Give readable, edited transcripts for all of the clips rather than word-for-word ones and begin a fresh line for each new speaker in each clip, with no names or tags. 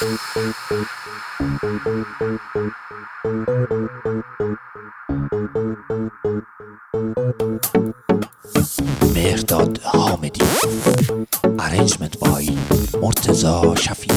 مهرداد حامدی. Arrangement by مرتضی شفیع.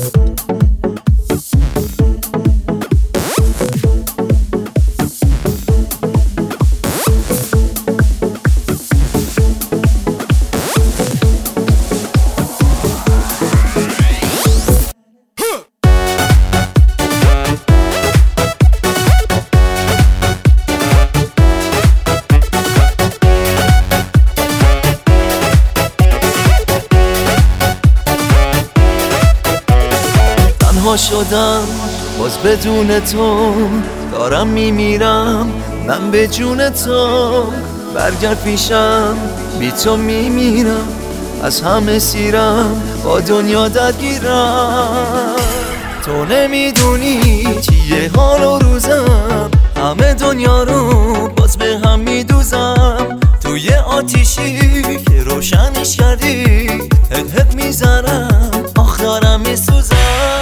شدم باز بدون تو، دارم میمیرم من به جون تو. برگرد پیشم بی تو میمیرم، از همه سیرم با دنیا درگیرم. تو نمیدونی چیه حال و روزم، همه دنیا رو باز به هم میدوزم. توی آتیشی که روشنش کردی هد هد میزنم، آخ دارم میسوزم.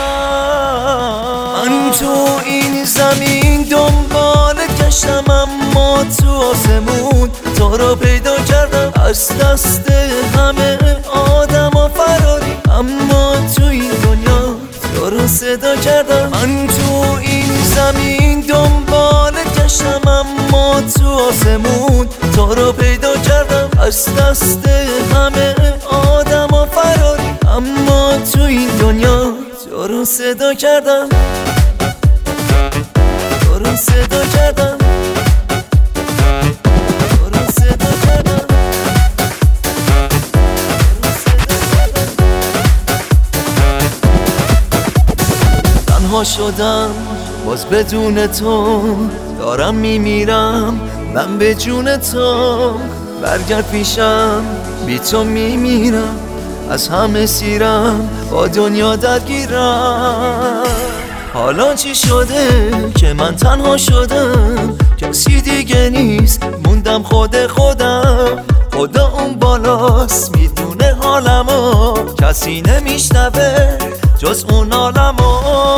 من تو این زمین دنبال گشتم، اما تو آسمون تو رو پیدا کردم. از دست همه آدم ها فراری، اما تو این دنیا تو رو صدا کردم. من تو این زمین دنبال گشتم، اما تو آسمون تو رو پیدا کردم. از دست همه آدم ها فراری، اما تو این دنیا تو رو صدا کردم. تو رو صدا کردم. تو رو صدا کردم. تنها شدم باز بدون تو، دارم میمیرم من به جون تو. برگرد پیشم بی تو میمیرم، از همه سیرم با دنیا درگیرم. حالا چی شده که من تنها شدم، کسی دیگه نیست موندم خود خودم. خدا اون بالاست میدونه حالمو، کسی نمیشنوه جز اون عالمو.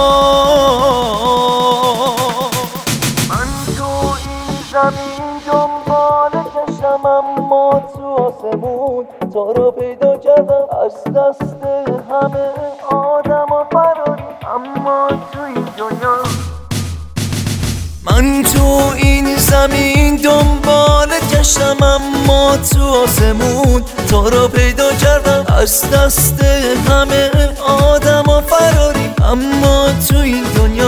من تو این زمین دنبال گشتم، اما تو آسمون تو رو پیدا کردم. از دست همه آدم ها فراری، اما تو این دنیا. من تو این زمین دنبال گشتم، اما تو آسمون تو رو پیدا کردم. از دست همه آدم ها فراری، اما تو این دنیا.